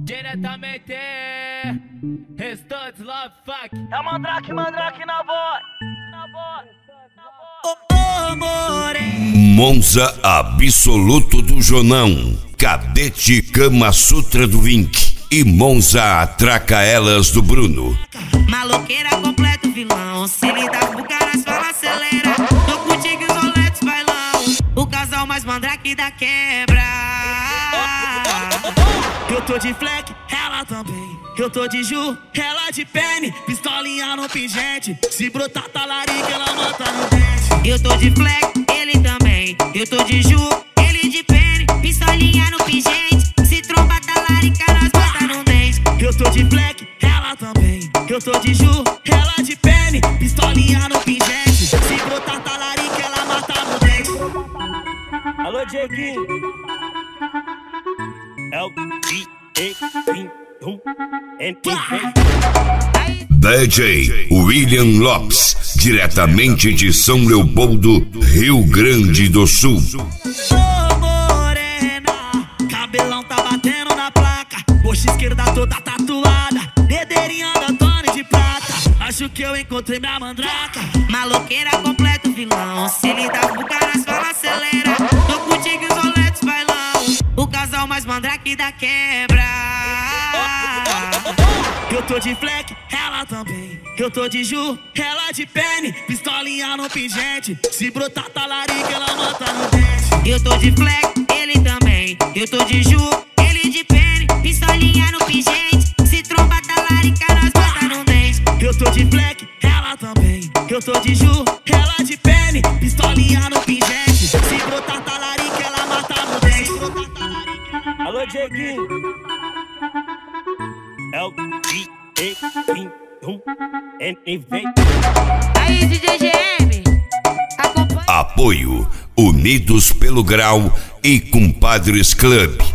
Diretamente, Restantes Love Fuck. É o Mandrake na voz. Monza absoluto do Jonão, Cadete Kama Sutra do Vink e Monza atraca elas do Bruno. Maloqueira completo vilão, se lidar com caras fala acelera. Tô contigo e os roletes bailão, o casal mais mandrake da quebra. Eu tô de fleck, ela também. Eu tô de Ju, ela de pene. Pistolinha no pingente, se brotar talarica ela mata no dente. Eu tô de fleck, ele também. Eu tô de Ju, ele de pene. Pistolinha no pingente, se tromba talarica nós bota no dente. Eu tô de fleck, ela também. Eu tô de Ju, ela de pene. Pistolinha no pingente, se brotar talarica ela mata no dente. Alô, Dieguinho. É o DJ William Lopes, diretamente de São Leopoldo, Rio Grande do Sul. Ô morena, cabelão tá batendo na placa, coxa esquerda toda tatuada, dedeirinha da Tony de prata. Acho que eu encontrei minha mandraca. Maloqueira completo vilão, se lidar com caras fala acelera. Tô contigo e os roletes bailão, o casal mais mandrake da quebra. Eu tô de fleck, ela também. Eu tô de Ju, ela de pene. Pistolinha no pingente, se brotar talarica ela mata no dente. Eu tô de fleck, ele também. Eu tô de Ju, ele de pene. Pistolinha no pingente, se tromba talarica nós bota no dente. Eu tô de fleck, ela também. Eu tô de Ju, ela de pene. Pistolinha no pingente, se brotar talarica ela mata no dente. Alô, Dieguinho. É o Aí, DJ GM, acompanha. Apoio Unidos pelo Grau e Compadres Club.